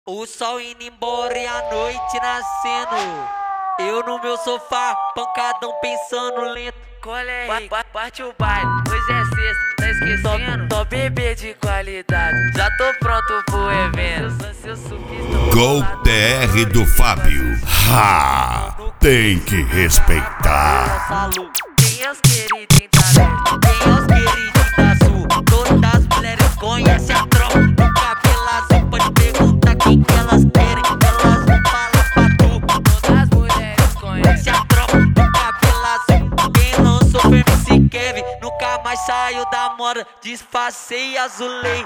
O sol indo embora e a noite nascendo. Eu no meu sofá, pancadão pensando lento. Colhe, parte o baile, hoje é sexta, tá esquecendo? Tô bebê de qualidade, já tô pronto pro evento. Gol TR do Fábio. Ha! Tem que respeitar. Quem é os queridinhos da leste? Quem é os queridinhos da sul? Todas as mulheres conhecem a tropa do cabelo azul. Pode perguntar quem que elas querem, elas vão falar pra tu. Todas as mulheres conhecem A tropa do cabelo azul. Quem lançou foi MC Kevin, nunca mais saiu da moda. Disfarcei e azulei.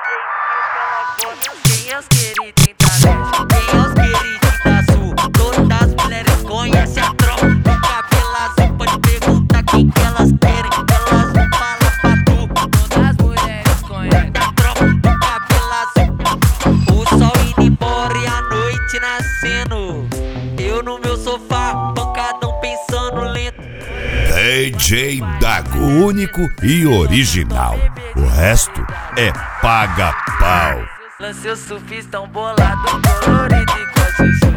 quem é os queridinhos da leste? Quem é os queridinhos da sul? Todas as mulheres conhecem a tropa do cabelo azul. Pode perguntar quem que elas querem, elas vão falar pra tu. Todas as mulheres conhecem A tropa do cabelo azul. O sol indo embora e a noite nascendo. Eu no meu sofá, pancadão pensando lento. DJ Dago, único e original. O resto é paga-pau. Lancei o surfista bolado, colorido e com a